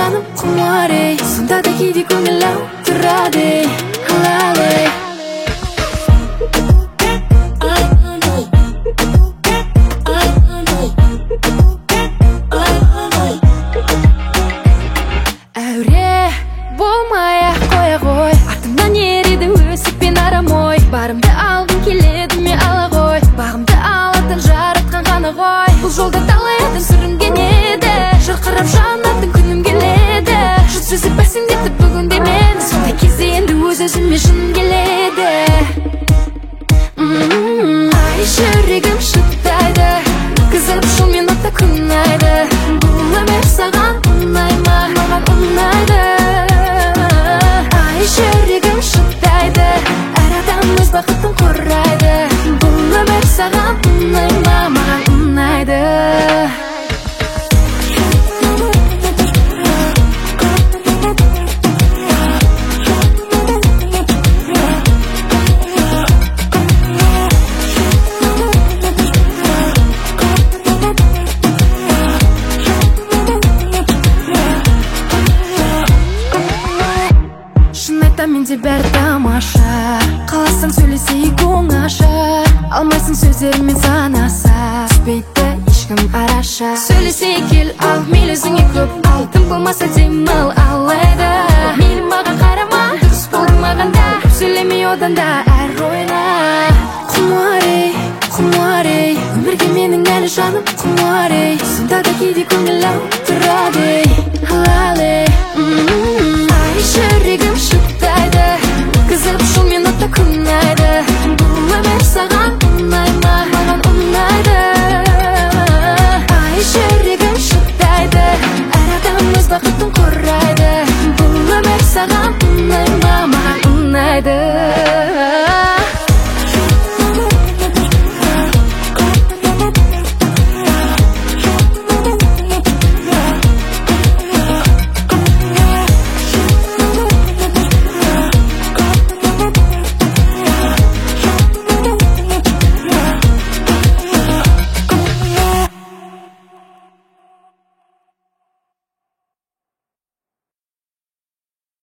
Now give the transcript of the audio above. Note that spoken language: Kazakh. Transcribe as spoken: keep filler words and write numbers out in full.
жаным құмар ей, сонда да кейде көңіл ауырады ей, алалы ей. Әуре болмай-ақ қоя ғой, артымнан ериді өсіп пен арам ой. Барымды алғым келеді ме ала ғой, бағымды алатын жаратқан ғана ғой. Бұл жолда талай адам сүрінген еді, жарқырап жанатын күнім келеді. Жұрт сөзі бәсеңдетіп бүгінде мені, сондай кезде енді өз-өзіме шыным келеді. Ай, жүрегім шыдайды, қызып жолмен отта күн айды. Бұл өмір саған ұнай ма? Маған ұнайды. Ай, жүрегім шыдайды, әр адам өз бақытын құрайды. Бұл өмір саған ұнай ма? Маған ұнайды. Менде бәрі тамаша, қаласаң сөйлесейік оңаша. Алмайсың сөздерімен санаса, түспейді ешкім араша. Сөйлесейік кел ал, мейлі өзіңе көп ал, тым болмаса демал алайда. Мейлі маған қарама, дұрыс болды маған да, көп сөйлемей одан да әр ойна. Құмар ей, құмар ей, өмірге менің әлі жаным құмар ей, сонда да кейде көңіл ауырады ей.